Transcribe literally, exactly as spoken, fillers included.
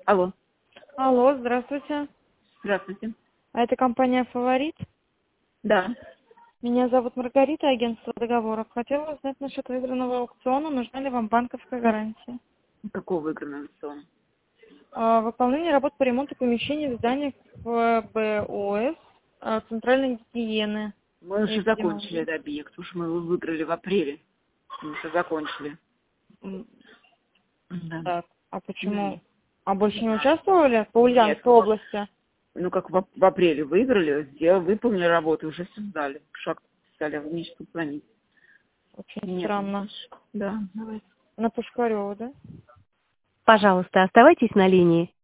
Алло. Алло, здравствуйте. Здравствуйте. А это компания «Фаворит»? Да. Меня зовут Маргарита, агентство договоров. Хотела узнать насчет выигранного аукциона. Нужна ли вам банковская гарантия? Какого выигранного аукциона? А, Выполнение работ по ремонту помещений в зданиях в БОС а, центральной гигиены. Мы уже Если закончили можно. этот объект. Уж мы его выиграли в апреле. Мы уже закончили. М, Да. Так, а Да. почему? А больше не участвовали по Нет, Ульяновской ну, области? ну как в, в апреле выиграли, сделали, выполнили работу, уже все сдали. Шаг стали, а вы мне что звонить. Очень Нет, ну, странно. слушай. Да, давай. На Пушкарева, да? Пожалуйста, оставайтесь на линии.